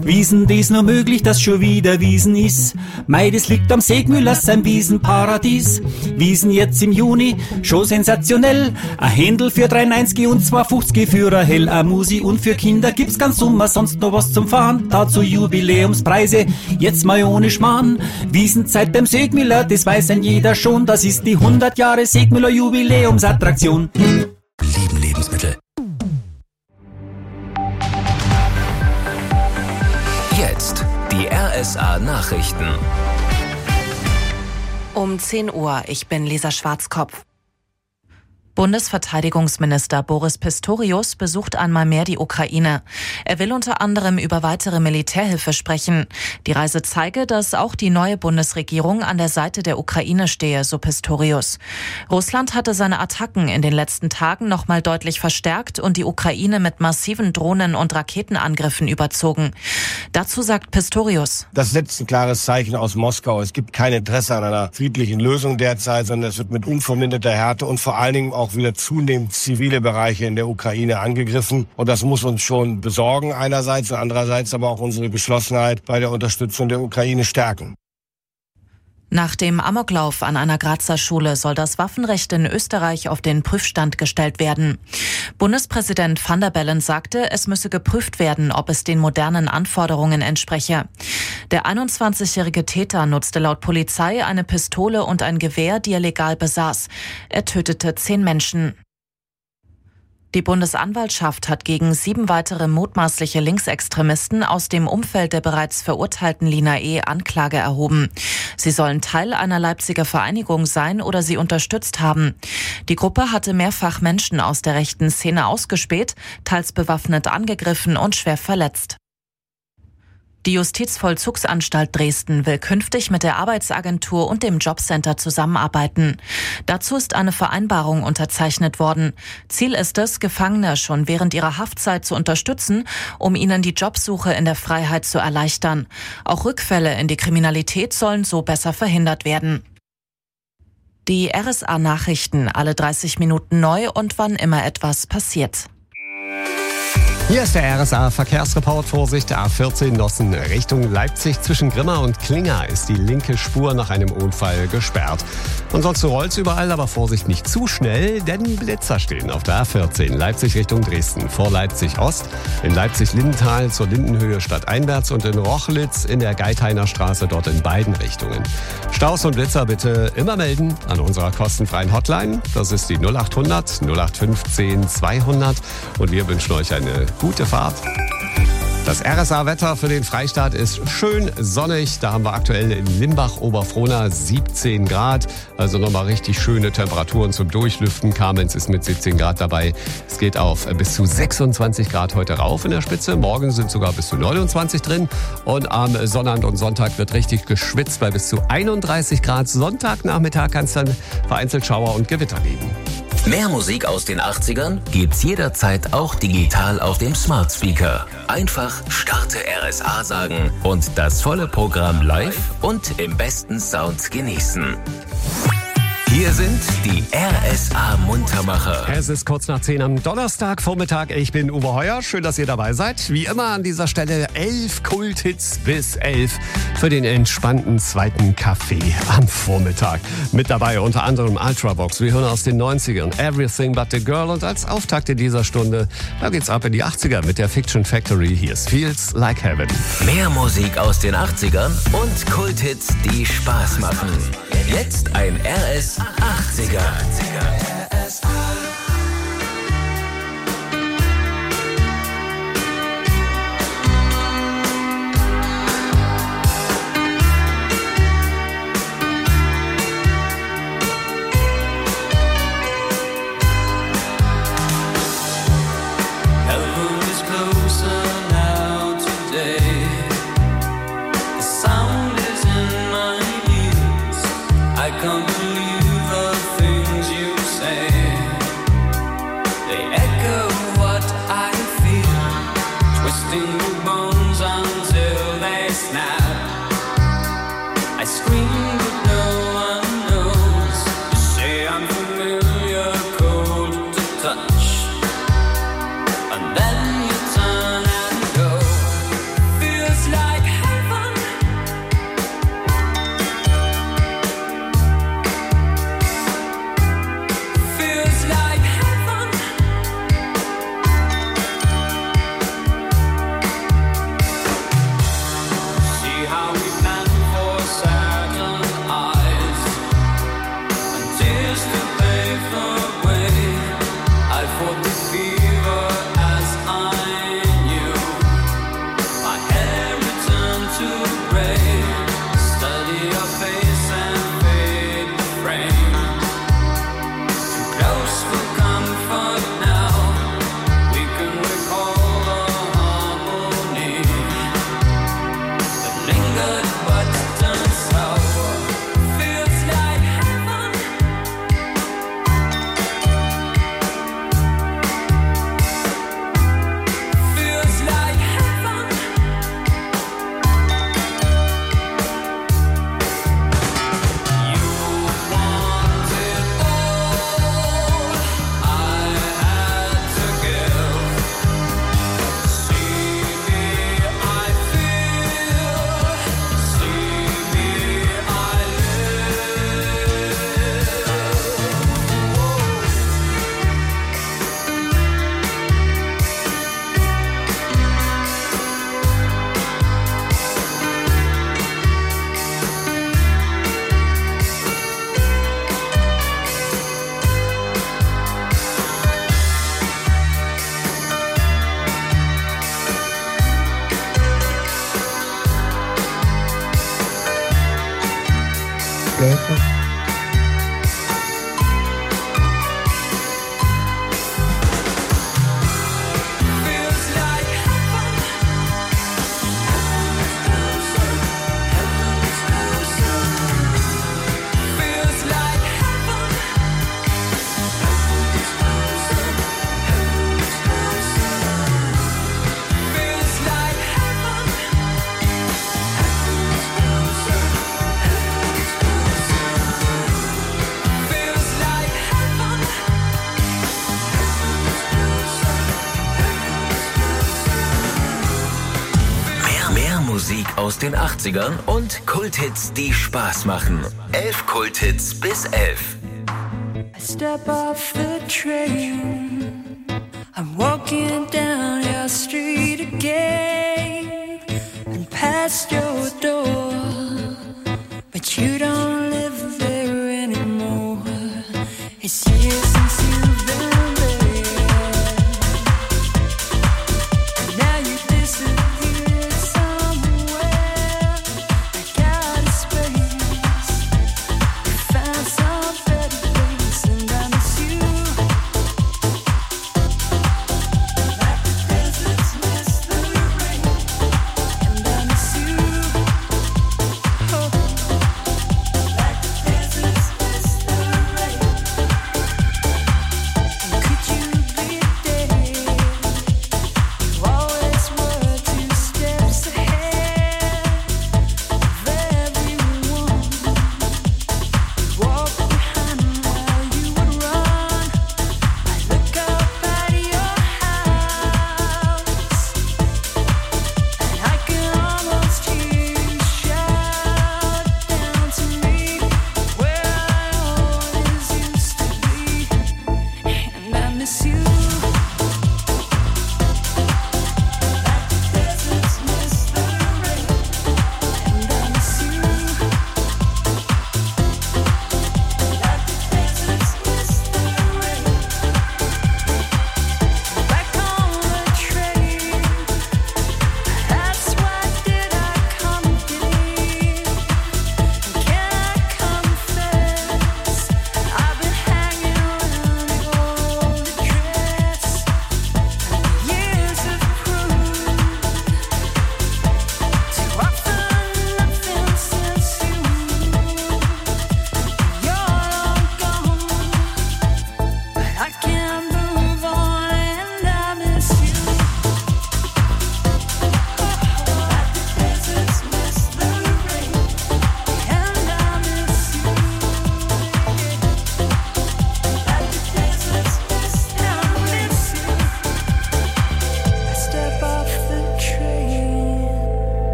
Wiesen, das nur möglich, dass schon wieder Wiesen ist. Mei, das liegt am Segmüller, sein Wiesenparadies. Wiesen jetzt im Juni, schon sensationell. Ein Händel für 3,90 und 2,50 für ein Hell. Eine Musi und für Kinder gibt's ganz Sommer, sonst noch was zum Fahren. Dazu Jubiläumspreise, jetzt mal ohne Schmarrn. Wiesenzeit beim Segmüller, das weiß ein jeder schon. Das ist die 100 Jahre Segmüller Jubiläumsattraktion. Lieben Lebensmittel. Jetzt die RSA Nachrichten. Um 10 Uhr, ich bin Lisa Schwarzkopf. Bundesverteidigungsminister Boris Pistorius besucht einmal mehr die Ukraine. Er will unter anderem über weitere Militärhilfe sprechen. Die Reise zeige, dass auch die neue Bundesregierung an der Seite der Ukraine stehe, so Pistorius. Russland hatte seine Attacken in den letzten Tagen noch mal deutlich verstärkt und die Ukraine mit massiven Drohnen- und Raketenangriffen überzogen. Dazu sagt Pistorius: Das setzt ein klares Zeichen aus Moskau. Es gibt kein Interesse an einer friedlichen Lösung derzeit, sondern es wird mit unverminderter Härte und vor allen Dingen auch wieder zunehmend zivile Bereiche in der Ukraine angegriffen. Und das muss uns schon besorgen einerseits und andererseits aber auch unsere Geschlossenheit bei der Unterstützung der Ukraine stärken. Nach dem Amoklauf an einer Grazer Schule soll das Waffenrecht in Österreich auf den Prüfstand gestellt werden. Bundespräsident Van der Bellen sagte, es müsse geprüft werden, ob es den modernen Anforderungen entspreche. Der 21-jährige Täter nutzte laut Polizei eine Pistole und ein Gewehr, die er legal besaß. Er tötete 10 Menschen. Die Bundesanwaltschaft hat gegen 7 weitere mutmaßliche Linksextremisten aus dem Umfeld der bereits verurteilten Lina E. Anklage erhoben. Sie sollen Teil einer Leipziger Vereinigung sein oder sie unterstützt haben. Die Gruppe hatte mehrfach Menschen aus der rechten Szene ausgespäht, teils bewaffnet angegriffen und schwer verletzt. Die Justizvollzugsanstalt Dresden will künftig mit der Arbeitsagentur und dem Jobcenter zusammenarbeiten. Dazu ist eine Vereinbarung unterzeichnet worden. Ziel ist es, Gefangene schon während ihrer Haftzeit zu unterstützen, um ihnen die Jobsuche in der Freiheit zu erleichtern. Auch Rückfälle in die Kriminalität sollen so besser verhindert werden. Die RSA-Nachrichten, alle 30 Minuten neu und wann immer etwas passiert. Hier ist der RSA-Verkehrsreport. Vorsicht, A14 Nossen Richtung Leipzig. Zwischen Grimma und Klinga ist die linke Spur nach einem Unfall gesperrt. Ansonsten rollt's überall, aber Vorsicht, nicht zu schnell, denn Blitzer stehen auf der A14 Leipzig Richtung Dresden. Vor Leipzig Ost, in Leipzig-Lindenthal zur Lindenhöhe stadteinwärts und in Rochlitz in der Geithainer Straße, dort in beiden Richtungen. Staus und Blitzer bitte immer melden an unserer kostenfreien Hotline. Das ist die 0800 0815 200 und wir wünschen euch eine gute Fahrt. Das RSA-Wetter für den Freistaat ist schön sonnig. Da haben wir aktuell in Limbach-Oberfrohna 17 Grad. Also nochmal richtig schöne Temperaturen zum Durchlüften. Kamenz ist mit 17 Grad dabei. Es geht auf bis zu 26 Grad heute rauf in der Spitze. Morgen sind sogar bis zu 29 drin. Und am Sonnabend und Sonntag wird richtig geschwitzt bei bis zu 31 Grad. Sonntagnachmittag kann es dann vereinzelt Schauer und Gewitter geben. Mehr Musik aus den 80ern gibt's jederzeit auch digital auf dem Smart Speaker. Einfach Starte RSA sagen und das volle Programm live und im besten Sound genießen. Hier sind die RSA-Muntermacher. Es ist kurz nach 10 am Donnerstagvormittag. Ich bin Uwe Heuer. Schön, dass ihr dabei seid. Wie immer an dieser Stelle 11 Kulthits bis 11 für den entspannten zweiten Kaffee am Vormittag. Mit dabei unter anderem Ultravox. Wir hören aus den 90ern Everything But The Girl. Und als Auftakt in dieser Stunde, da geht's ab in die 80er mit der Fiction Factory. Hier ist Feels Like Heaven. Mehr Musik aus den 80ern und Kulthits, die Spaß machen. Jetzt ein RS 80er. I can't believe the things you say. together. Musik aus den 80ern und Kulthits, die Spaß machen. 11 Kulthits bis 11. I step off the train, I'm walking down your street again and past your door, but you don't live there anymore. It's years since you've been there, and now you disappeared somewhere. I got a space, you found some better place, and I miss you like the deserts miss the rain, and I miss you.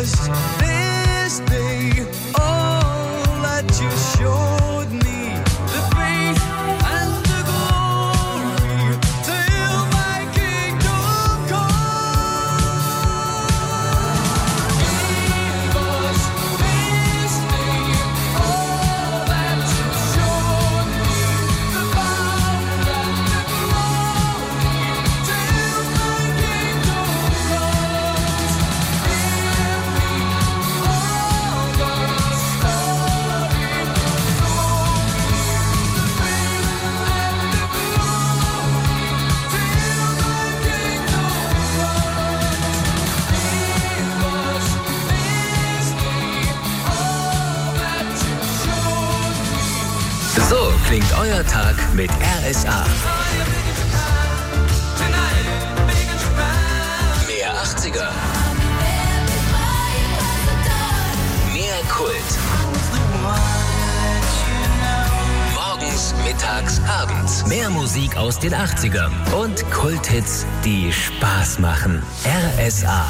was this day all that you showed me, the faith and the glory till my kingdom comes. It was this day all that you showed me, the power and the glory till my kingdom comes. So klingt euer Tag mit RSA. Mehr 80er. Mehr Kult. Morgens, mittags, abends. Mehr Musik aus den 80ern. Und Kulthits, die Spaß machen. RSA.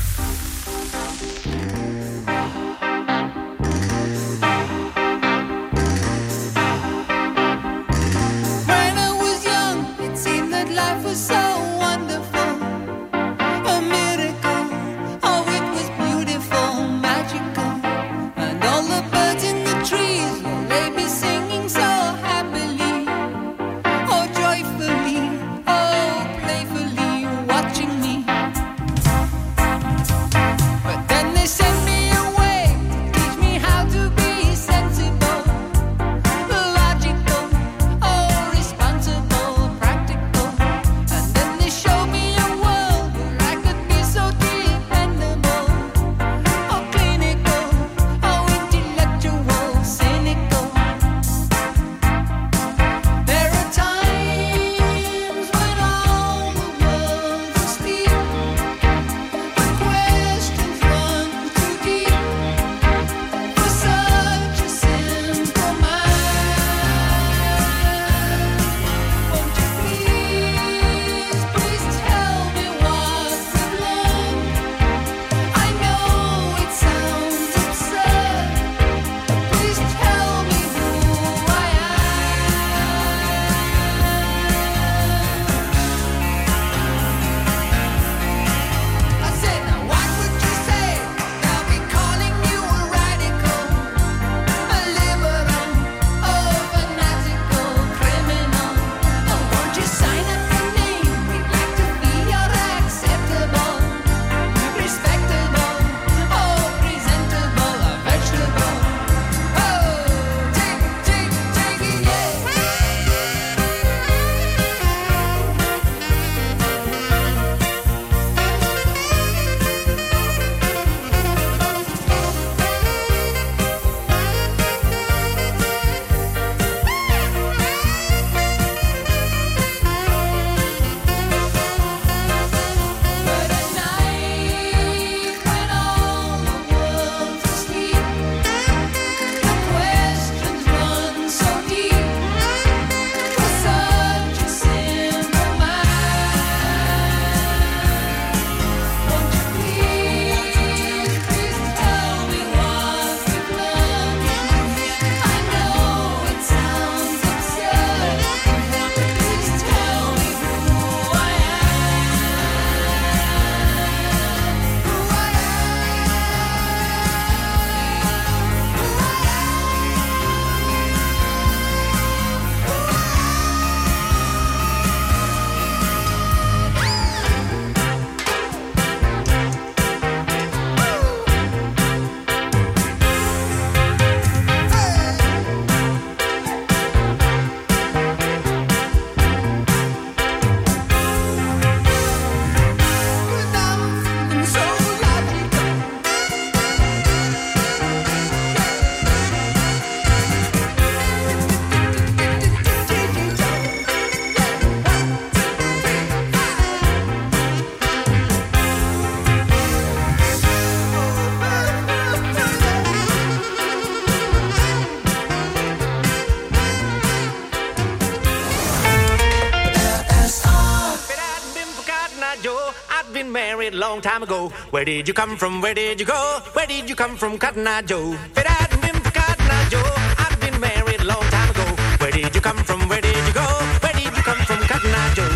When I was young, it seemed that life was so wonderful, a miracle. Oh, it was beautiful, magical, and all the birds in the trees, well, they be singing so happily, oh, joyfully, oh, playfully, watching me. long time ago. Where did you come from? Where did you go? Where did you come from, Cotton Eye Joe? If it hadn't been for Cotton Eye Joe, I'd been married a long time ago. Where did you come from? Where did you go? Where did you come from, Cotton Eye Joe?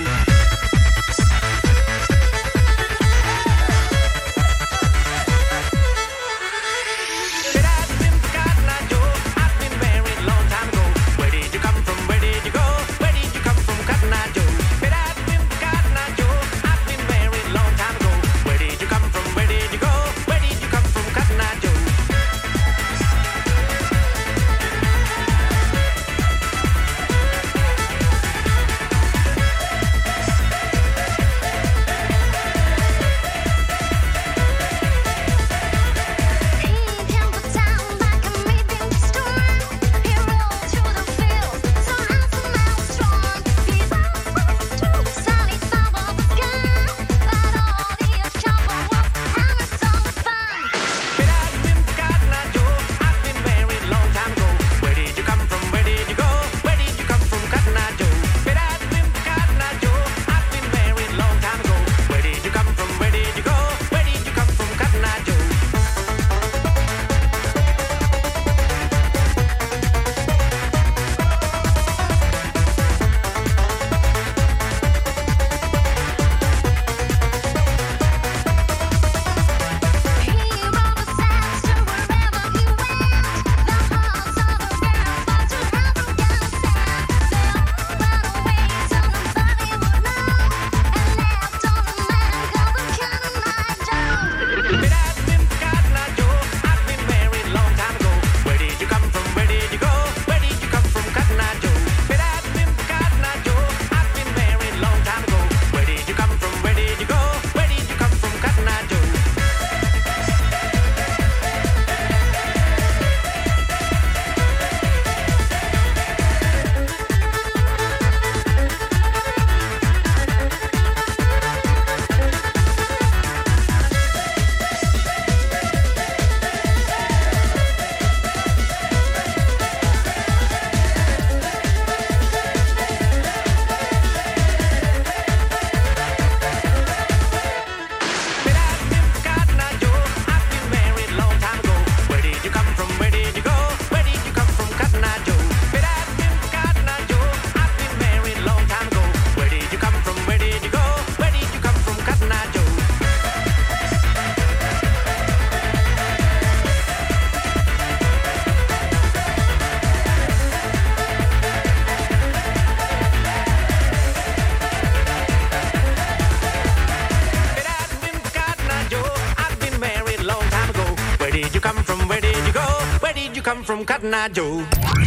Come from Cotton Eye Joe.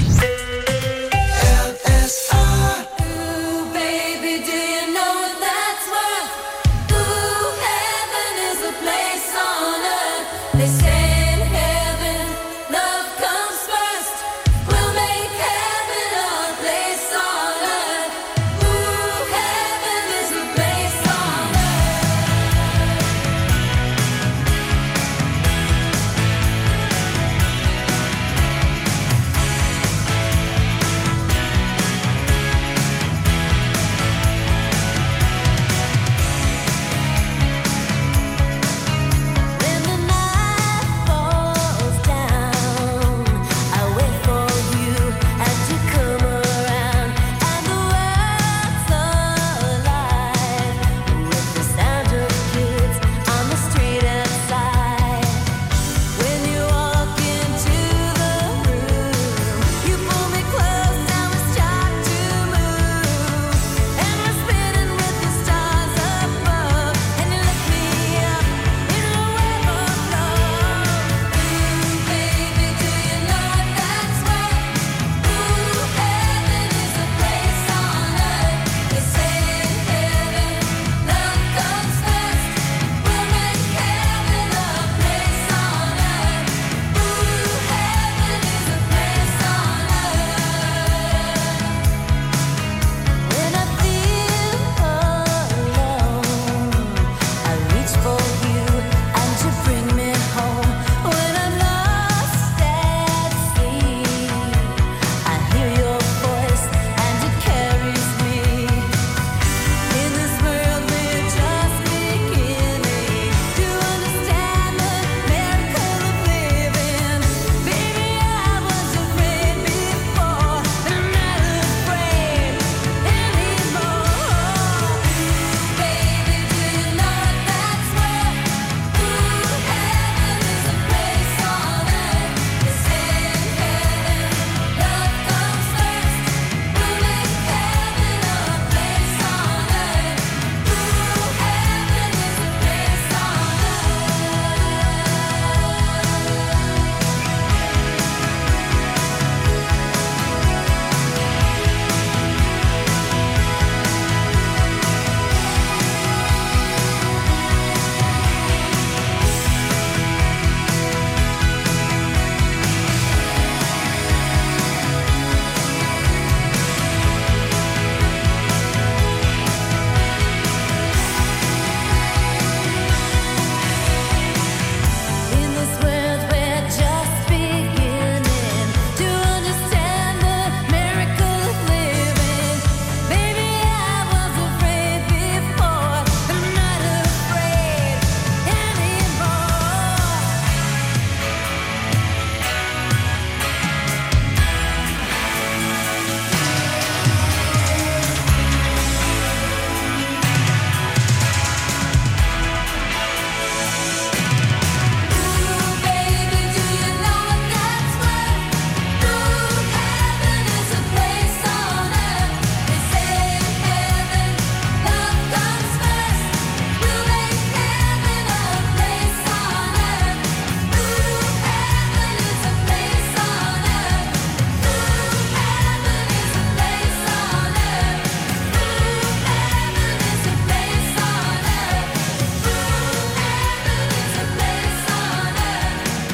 Ooh, baby, do you know that's worth? Ooh, heaven is a place on earth. They say in heaven, love comes first. We'll make heaven a place on earth. Ooh, heaven is a place on earth.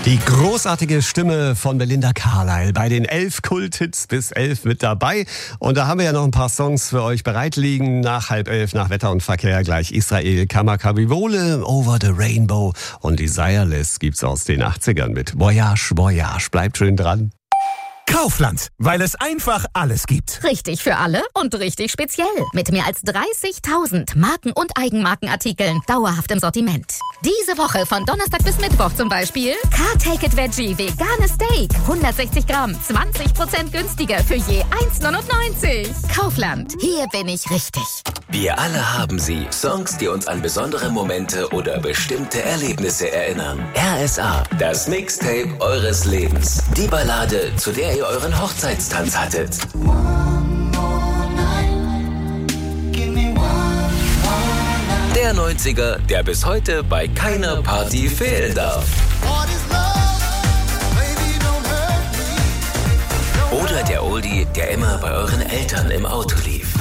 Die großartige Stimme von Belinda Carlisle bei den 11 Kulthits bis 11 mit dabei. Und da haben wir ja noch ein paar Songs für euch bereit liegen. Nach 10:30, nach Wetter und Verkehr gleich Israel Kamakawiwo'ole, Over the Rainbow und Desireless gibt's aus den 80ern mit Voyage, Voyage. Bleibt schön dran. Kaufland, weil es einfach alles gibt. Richtig für alle und richtig speziell. Mit mehr als 30.000 Marken- und Eigenmarkenartikeln dauerhaft im Sortiment. Diese Woche von Donnerstag bis Mittwoch zum Beispiel Car Take It Veggie veganes Steak. 160 Gramm, 20% günstiger für je 1,99. Kaufland, hier bin ich richtig. Wir alle haben sie. Songs, die uns an besondere Momente oder bestimmte Erlebnisse erinnern. RSA, das Mixtape eures Lebens. Die Ballade, zu der ihr euren Hochzeitstanz hattet. Der 90er, der bis heute bei keiner Party fehlen darf. Oder der Oldie, der immer bei euren Eltern im Auto lief.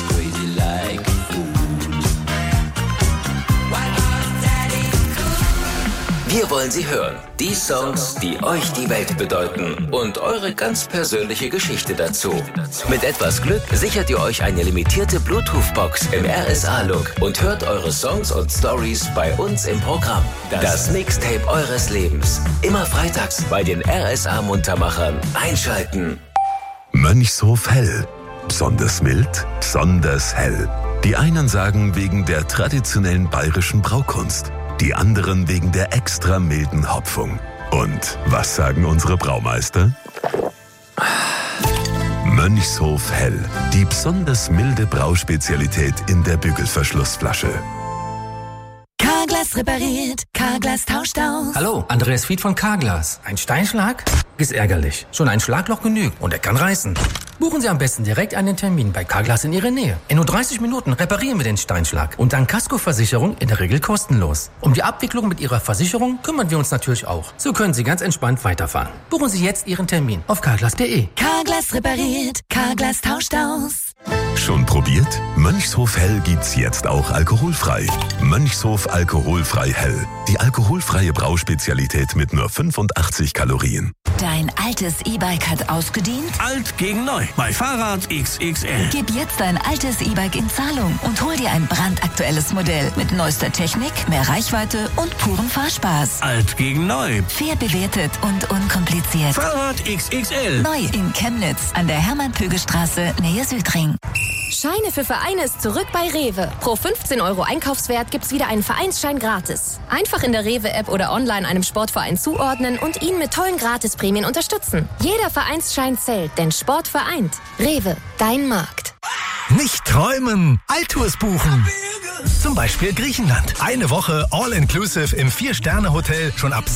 Wir wollen sie hören. Die Songs, die euch die Welt bedeuten und eure ganz persönliche Geschichte dazu. Mit etwas Glück sichert ihr euch eine limitierte Bluetooth-Box im RSA-Look und hört eure Songs und Stories bei uns im Programm. Das Mixtape eures Lebens. Immer freitags bei den RSA-Muntermachern. Einschalten. Mönchshof Hell. Besonders mild, besonders hell. Die einen sagen wegen der traditionellen bayerischen Braukunst. Die anderen wegen der extra milden Hopfung. Und was sagen unsere Braumeister? Mönchshof Hell. Die besonders milde Brauspezialität in der Bügelverschlussflasche. Carglass repariert, Carglass tauscht aus. Hallo, Andreas Fied von Carglass. Ein Steinschlag? Ist ärgerlich. Schon ein Schlagloch genügt und er kann reißen. Buchen Sie am besten direkt einen Termin bei Carglass in Ihrer Nähe. In nur 30 Minuten reparieren wir den Steinschlag und dank Kaskoversicherung in der Regel kostenlos. Um die Abwicklung mit Ihrer Versicherung kümmern wir uns natürlich auch. So können Sie ganz entspannt weiterfahren. Buchen Sie jetzt Ihren Termin auf carglass.de. Carglass repariert, Carglass tauscht aus. Schon probiert? Mönchshof Hell gibt's jetzt auch alkoholfrei. Mönchshof Alkoholfrei Hell. Die alkoholfreie Brauspezialität mit nur 85 Kalorien. Dein altes E-Bike hat ausgedient? Alt gegen neu. Bei Fahrrad XXL. Gib jetzt dein altes E-Bike in Zahlung und hol dir ein brandaktuelles Modell mit neuester Technik, mehr Reichweite und purem Fahrspaß. Alt gegen neu. Fair bewertet und unkompliziert. Fahrrad XXL. Neu in Chemnitz an der Hermann-Pöge-Straße, Nähe Südring. Scheine für Vereine ist zurück bei Rewe. Pro 15 € Einkaufswert gibt's wieder einen Vereinsschein gratis. Einfach in der Rewe-App oder online einem Sportverein zuordnen und ihn mit tollen Gratisprämien unterstützen. Jeder Vereinsschein zählt, denn Sport vereint. Rewe, dein Markt. Nicht träumen, Altours buchen. Zum Beispiel Griechenland. Eine Woche All-Inclusive im 4-Sterne-Hotel schon ab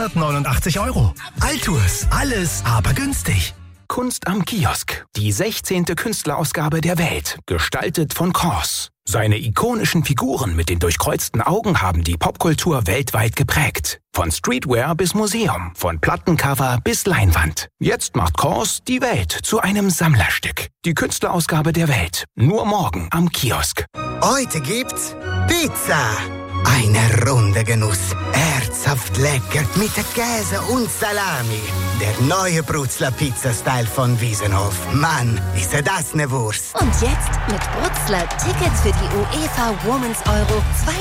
689 €. Altours, alles aber günstig. Kunst am Kiosk. Die 16. Künstlerausgabe der Welt. Gestaltet von Kors. Seine ikonischen Figuren mit den durchkreuzten Augen haben die Popkultur weltweit geprägt. Von Streetwear bis Museum, von Plattencover bis Leinwand. Jetzt macht Kors die Welt zu einem Sammlerstück. Die Künstlerausgabe der Welt. Nur morgen am Kiosk. Heute gibt's Pizza. Eine runde Genuss. Herzhaft lecker mit Käse und Salami. Der neue Brutzler Pizza-Style von Wiesenhof. Mann, ist das ne Wurst. Und jetzt mit Brutzler Tickets für die UEFA Women's Euro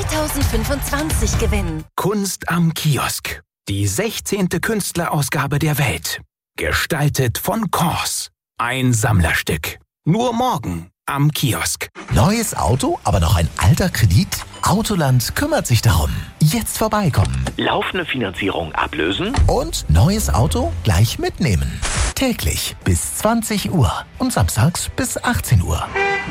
2025 gewinnen. Kunst am Kiosk. Die 16. Künstlerausgabe der Welt. Gestaltet von Kors. Ein Sammlerstück. Nur morgen am Kiosk. Neues Auto, aber noch ein alter Kredit? Autoland kümmert sich darum. Jetzt vorbeikommen. Laufende Finanzierung ablösen. Und neues Auto gleich mitnehmen. Täglich bis 20 Uhr und samstags bis 18 Uhr.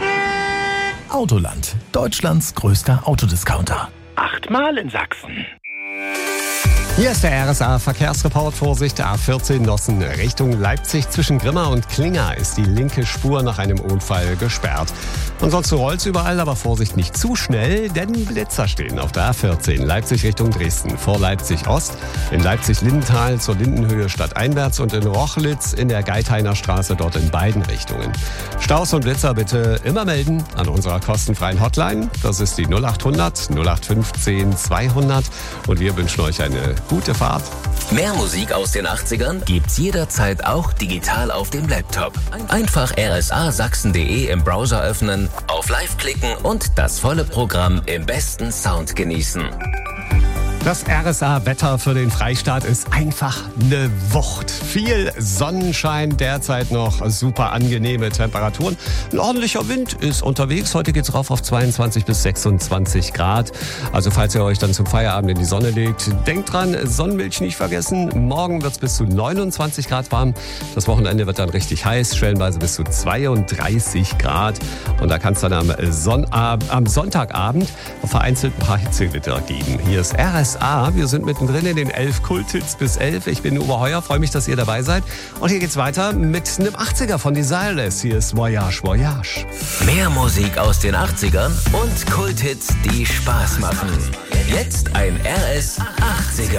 Autoland, Deutschlands größter Autodiscounter. 8-mal in Sachsen. Hier ist der RSA-Verkehrsreport. Vorsicht, A14 Nossen Richtung Leipzig. Zwischen Grimma und Klinga ist die linke Spur nach einem Unfall gesperrt. Ansonsten rollt's überall, aber Vorsicht, nicht zu schnell, denn Blitzer stehen auf der A14 Leipzig Richtung Dresden. Vor Leipzig Ost, in Leipzig-Lindenthal zur Lindenhöhe stadteinwärts und in Rochlitz in der Geithainer Straße, dort in beiden Richtungen. Staus und Blitzer bitte immer melden an unserer kostenfreien Hotline. Das ist die 0800 0815 200 und wir wünschen euch eine Gute Fahrt. Mehr Musik aus den 80ern gibt's jederzeit auch digital auf dem Laptop. Einfach rsasachsen.de im Browser öffnen, auf Live klicken und das volle Programm im besten Sound genießen. Das RSA-Wetter für den Freistaat ist einfach eine Wucht. Viel Sonnenschein, derzeit noch super angenehme Temperaturen. Ein ordentlicher Wind ist unterwegs. Heute geht's rauf auf 22 bis 26 Grad. Also falls ihr euch dann zum Feierabend in die Sonne legt, denkt dran, Sonnenmilch nicht vergessen. Morgen wird's bis zu 29 Grad warm. Das Wochenende wird dann richtig heiß, stellenweise bis zu 32 Grad. Und da kann es dann am Sonntagabend vereinzelt ein paar Hitzegewitter geben. Hier ist RSA. Wir sind mittendrin in den 11 Kulthits bis 11. Ich bin Uwe Heuer, freue mich, dass ihr dabei seid. Und hier geht's weiter mit einem 80er von Desireless. Hier ist Voyage, Voyage. Mehr Musik aus den 80ern und Kulthits, die Spaß machen. Jetzt ein RS 80er.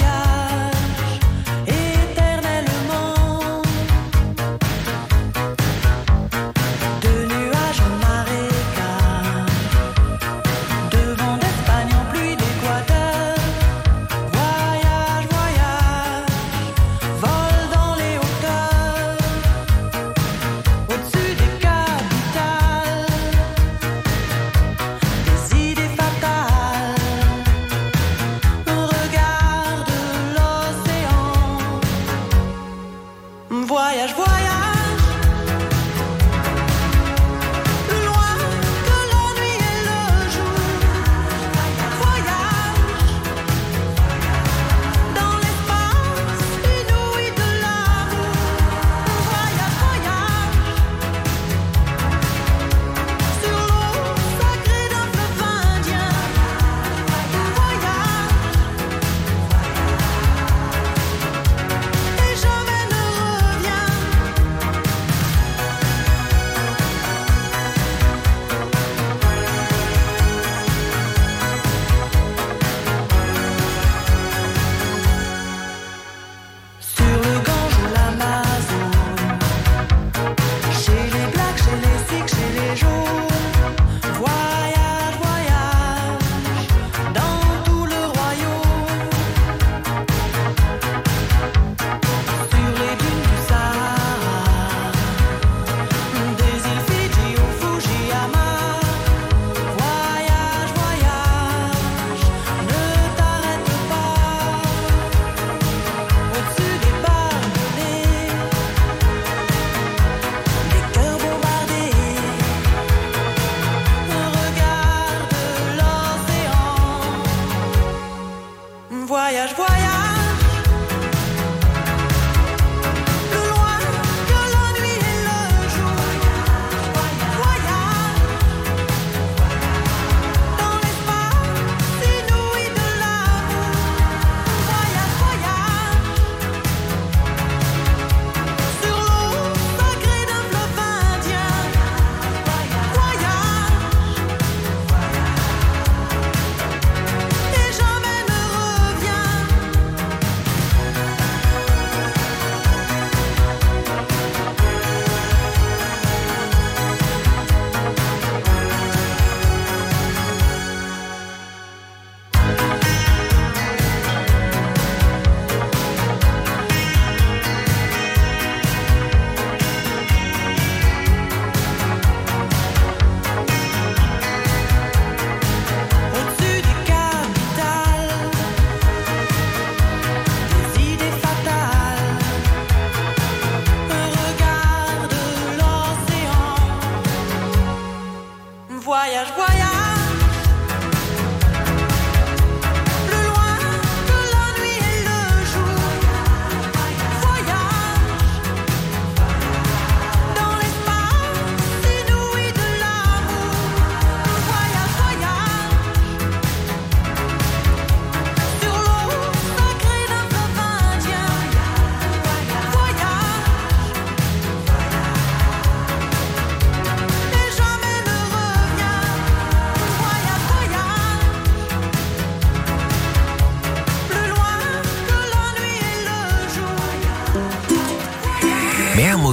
Voyage, voyage, éternellement.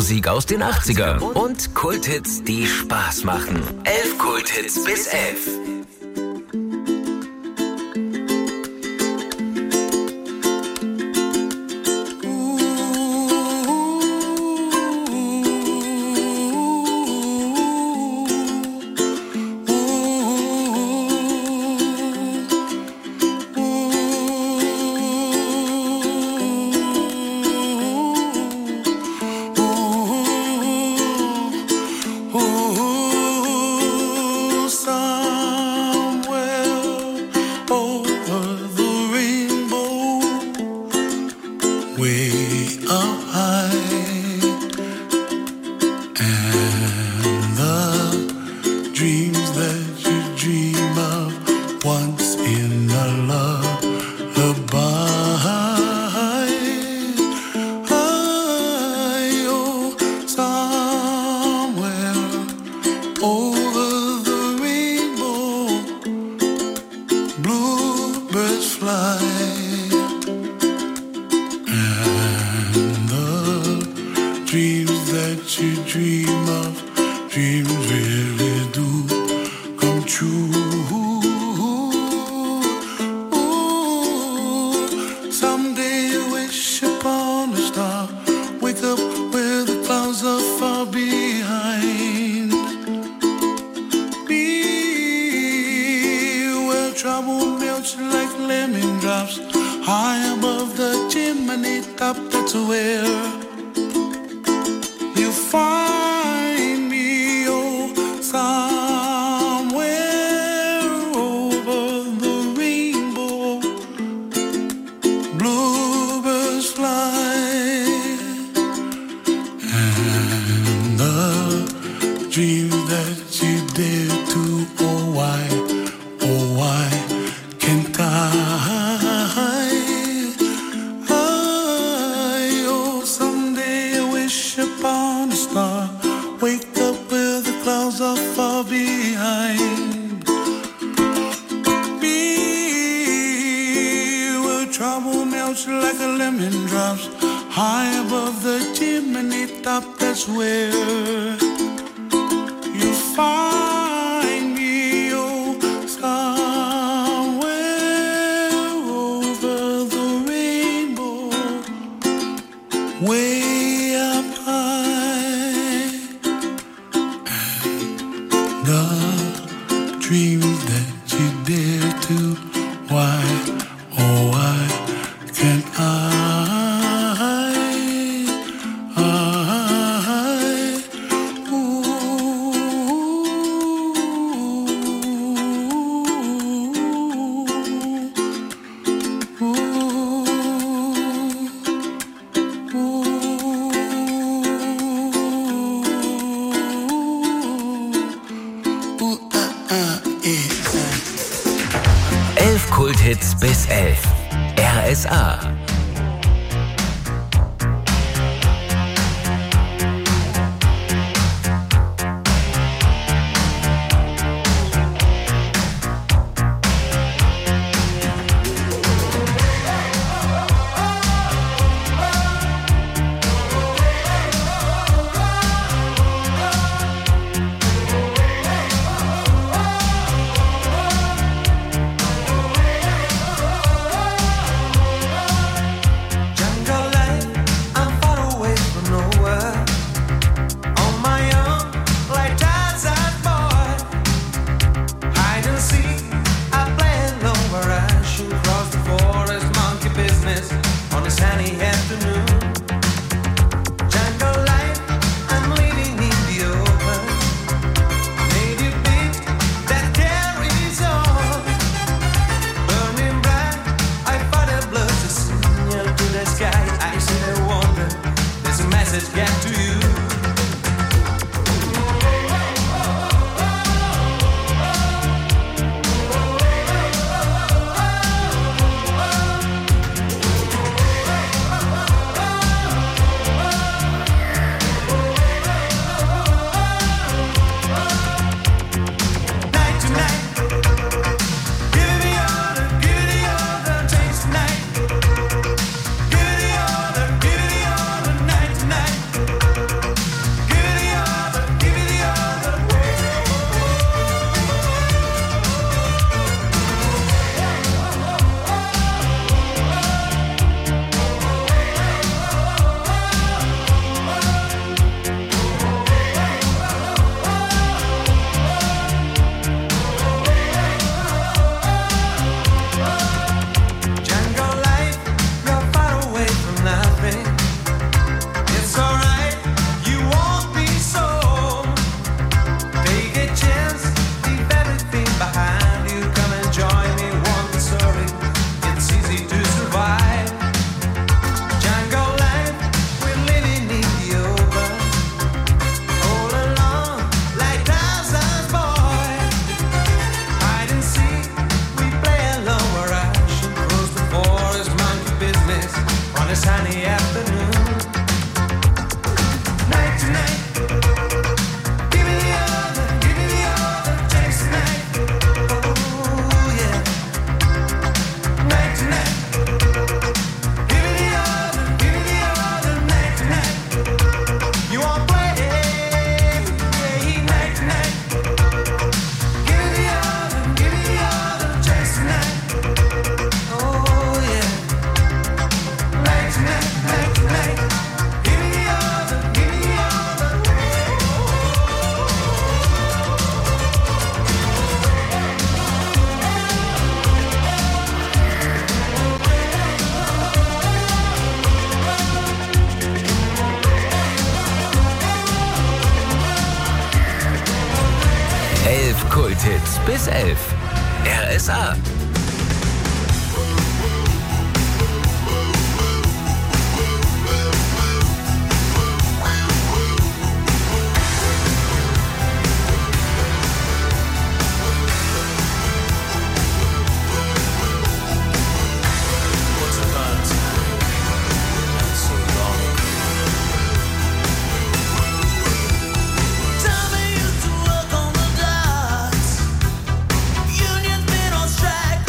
Musik aus den 80ern und Kulthits, die Spaß machen. 11 Kulthits bis 11. Kulthits bis 11. RSA. 11 Kulthits bis 11. RSA. Unions been on strike.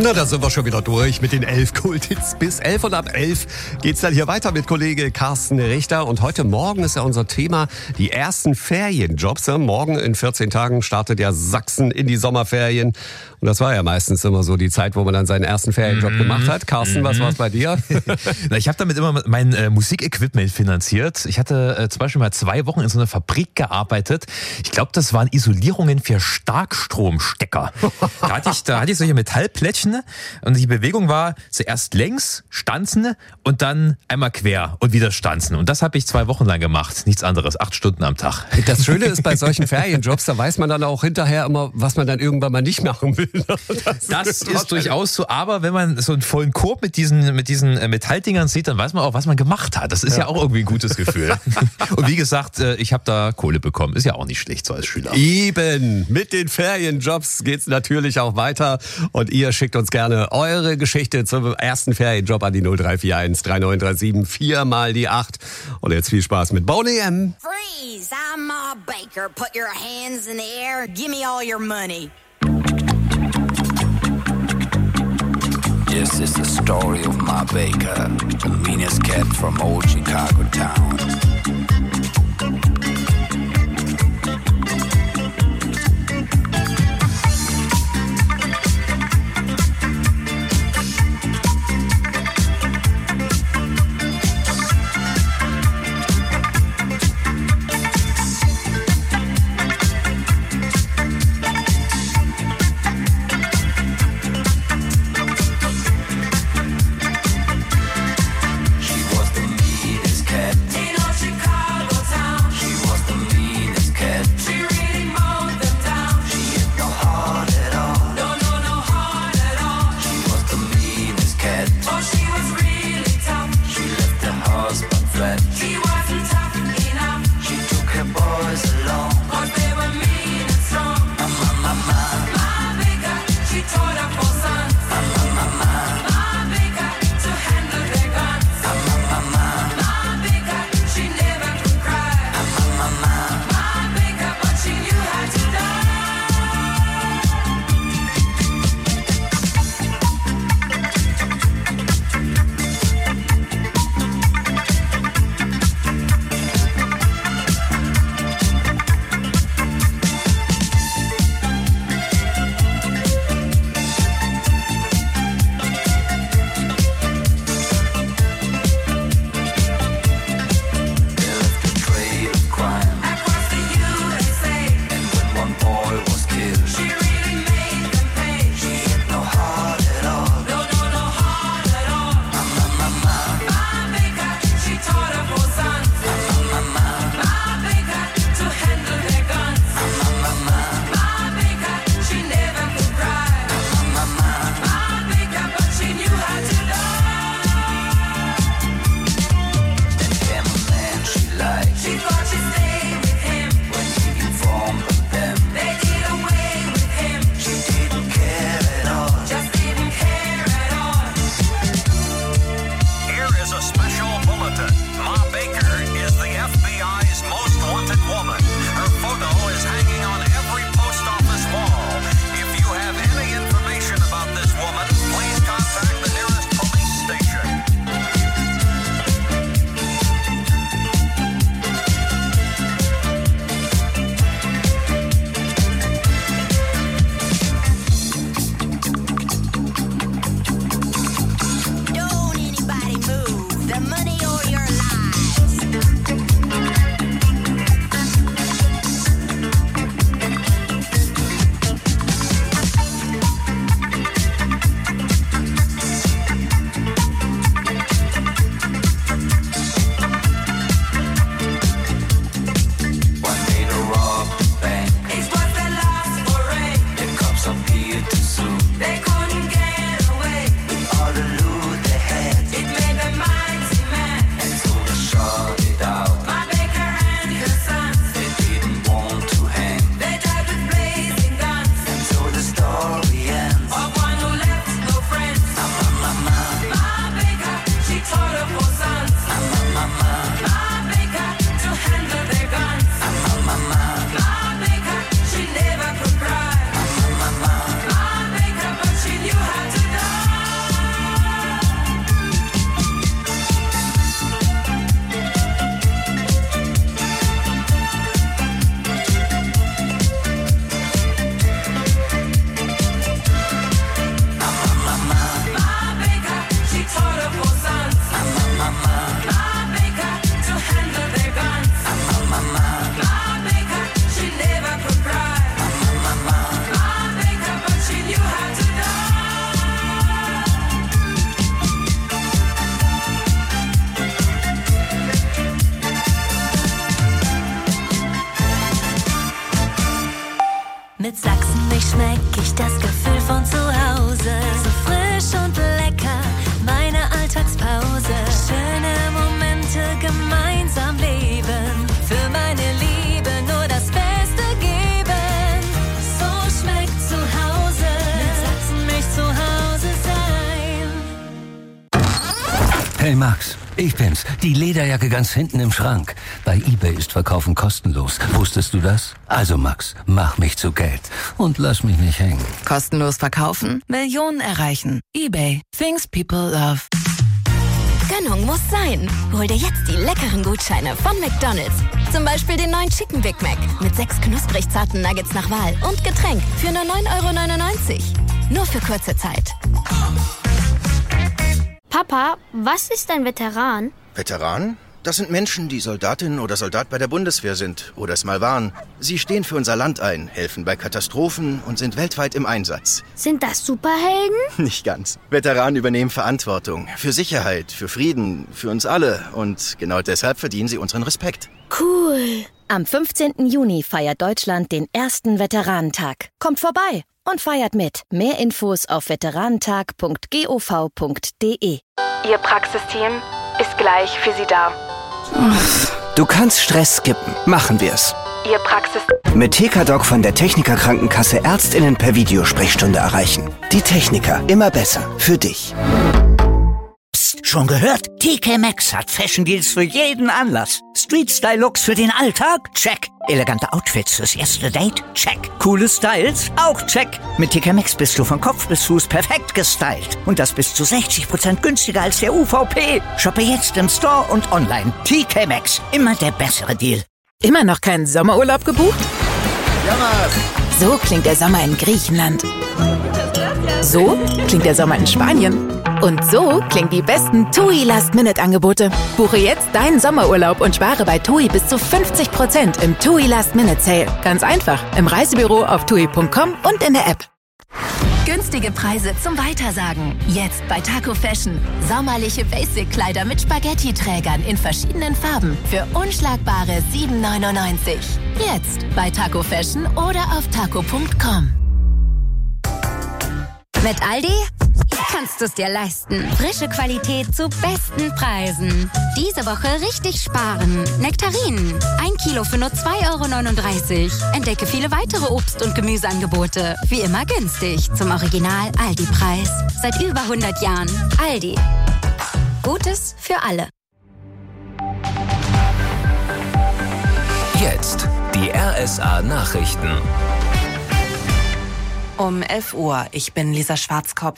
Na, da sind wir schon wieder durch mit den 11 Kulthits bis 11 und ab 11 geht's dann hier weiter mit Kollege Carsten Richter und heute Morgen ist ja unser Thema die ersten Ferienjobs. Morgen in 14 Tagen startet ja Sachsen in die Sommerferien und das war ja meistens immer so die Zeit, wo man dann seinen ersten Ferienjob gemacht hat. Carsten, was war's bei dir? Ich habe damit immer mein Musikequipment finanziert. Ich hatte zum Beispiel mal 2 Wochen in so einer Fabrik gearbeitet. Ich glaube, das waren Isolierungen für Starkstromstecker. Da hatte ich solche Metallplättchen und die Bewegung war zuerst längs, stanzen und dann einmal quer und wieder stanzen. Und das habe ich 2 Wochen lang gemacht. Nichts anderes, 8 Stunden am Tag. Das Schöne ist bei solchen Ferienjobs, da weiß man dann auch hinterher immer, was man dann irgendwann mal nicht machen will. Das ist durchaus so, aber wenn man so einen vollen Korb mit diesen Metalldingern sieht, dann weiß man auch, was man gemacht hat. Das ist ja auch irgendwie ein gutes Gefühl. Und wie gesagt, ich habe da Kohle bekommen. Ist ja auch nicht schlecht so als Schüler. Eben, mit den Ferienjobs geht's natürlich auch weiter. Und ihr schickt uns gerne eure Geschichte zum ersten Ferienjob an die 0341 3937 4 mal die 8. Und jetzt viel Spaß mit Boney M. Freeze! I'm Ma Baker. Put your hands in the air. Give me all your money. This is the story of Ma Baker, the meanest cat from old Chicago town. gemeinsam leben, für meine Liebe nur das Beste geben. So schmeckt zu Hause, mit Sachsenmilch zu Hause sein. Hey Max, ich bin's, die Lederjacke ganz hinten im Schrank. Bei eBay ist Verkaufen kostenlos. Wusstest du das? Also Max, mach mich zu Geld und lass mich nicht hängen. Kostenlos verkaufen, Millionen erreichen. eBay, things people love. Gönnung muss sein. Hol dir jetzt die leckeren Gutscheine von McDonald's. Zum Beispiel den neuen Chicken Big Mac mit 6 knusprig zarten Nuggets nach Wahl und Getränk für nur 9,99 €. Nur für kurze Zeit. Papa, was ist ein Veteran? Veteran? Das sind Menschen, die Soldatin oder Soldat bei der Bundeswehr sind oder es mal waren. Sie stehen für unser Land ein, helfen bei Katastrophen und sind weltweit im Einsatz. Sind das Superhelden? Nicht ganz. Veteranen übernehmen Verantwortung für Sicherheit, für Frieden, für uns alle. Und genau deshalb verdienen sie unseren Respekt. Cool. Am 15. Juni feiert Deutschland den ersten Veteranentag. Kommt vorbei und feiert mit. Mehr Infos auf veteranentag.gov.de. Ihr Praxisteam ist gleich für Sie da. Du kannst Stress skippen. Machen wir's. Ihr Praxis... Mit TK-Doc von der Techniker Krankenkasse ÄrztInnen per Videosprechstunde erreichen. Die Techniker. Immer besser. Für dich. Psst, schon gehört? TK Maxx hat Fashion Deals für jeden Anlass. Street-Style-Looks für den Alltag? Check. Elegante Outfits fürs erste Date? Check. Coole Styles? Auch check. Mit TK Maxx bist du von Kopf bis Fuß perfekt gestylt. Und das bis zu 60% günstiger als der UVP. Shoppe jetzt im Store und online. TK Maxx. Immer der bessere Deal. Immer noch keinen Sommerurlaub gebucht? Jammers! So klingt der Sommer in Griechenland. So klingt der Sommer in Spanien. Und so klingen die besten TUI Last-Minute-Angebote. Buche jetzt deinen Sommerurlaub und spare bei TUI bis zu 50% im TUI Last-Minute-Sale. Ganz einfach, im Reisebüro auf tui.com und in der App. Günstige Preise zum Weitersagen. Jetzt bei Taco Fashion. Sommerliche Basic-Kleider mit Spaghetti-Trägern in verschiedenen Farben für unschlagbare 7,99 €. Jetzt bei Taco Fashion oder auf taco.com. Mit Aldi kannst du es dir leisten. Frische Qualität zu besten Preisen. Diese Woche richtig sparen. Nektarinen. 1 Kilo für nur 2,39 €. Entdecke viele weitere Obst- und Gemüseangebote. Wie immer günstig. Zum Original Aldi-Preis. Seit über 100 Jahren. Aldi. Gutes für alle. Jetzt die RSA-Nachrichten. Um 11 Uhr, ich bin Lisa Schwarzkopf.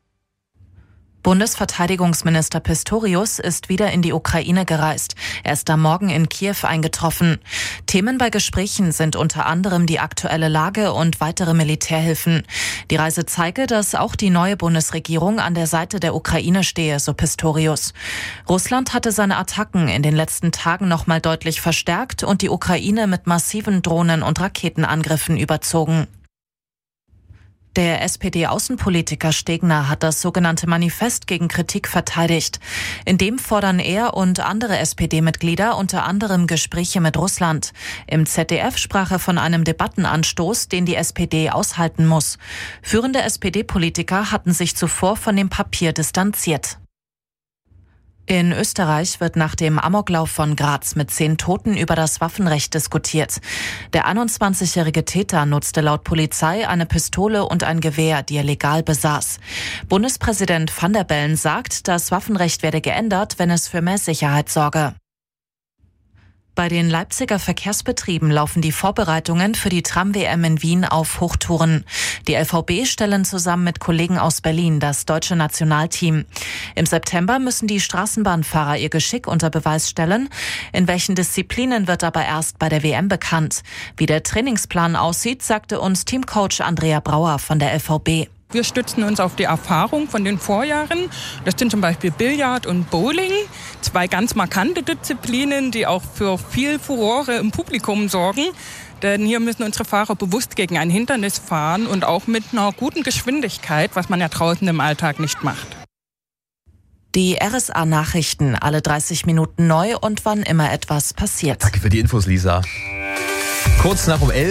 Bundesverteidigungsminister Pistorius ist wieder in die Ukraine gereist. Er ist am Morgen in Kiew eingetroffen. Themen bei Gesprächen sind unter anderem die aktuelle Lage und weitere Militärhilfen. Die Reise zeige, dass auch die neue Bundesregierung an der Seite der Ukraine stehe, so Pistorius. Russland hatte seine Attacken in den letzten Tagen nochmal deutlich verstärkt und die Ukraine mit massiven Drohnen- und Raketenangriffen überzogen. Der SPD-Außenpolitiker Stegner hat das sogenannte Manifest gegen Kritik verteidigt. In dem fordern er und andere SPD-Mitglieder unter anderem Gespräche mit Russland. Im ZDF sprach er von einem Debattenanstoß, den die SPD aushalten muss. Führende SPD-Politiker hatten sich zuvor von dem Papier distanziert. In Österreich wird nach dem Amoklauf von Graz mit 10 Toten über das Waffenrecht diskutiert. Der 21-jährige Täter nutzte laut Polizei eine Pistole und ein Gewehr, die er legal besaß. Bundespräsident Van der Bellen sagt, das Waffenrecht werde geändert, wenn es für mehr Sicherheit sorge. Bei den Leipziger Verkehrsbetrieben laufen die Vorbereitungen für die Tram-WM in Wien auf Hochtouren. Die LVB stellen zusammen mit Kollegen aus Berlin das deutsche Nationalteam. Im September müssen die Straßenbahnfahrer ihr Geschick unter Beweis stellen. In welchen Disziplinen wird aber erst bei der WM bekannt. Wie der Trainingsplan aussieht, sagte uns Teamcoach Andrea Brauer von der LVB. Wir stützen uns auf die Erfahrung von den Vorjahren. Das sind zum Beispiel Billard und Bowling. 2 ganz markante Disziplinen, die auch für viel Furore im Publikum sorgen. Denn hier müssen unsere Fahrer bewusst gegen ein Hindernis fahren und auch mit einer guten Geschwindigkeit, was man ja draußen im Alltag nicht macht. Die RSA-Nachrichten, alle 30 Minuten neu und wann immer etwas passiert. Danke für die Infos, Lisa. Kurz nach um 11.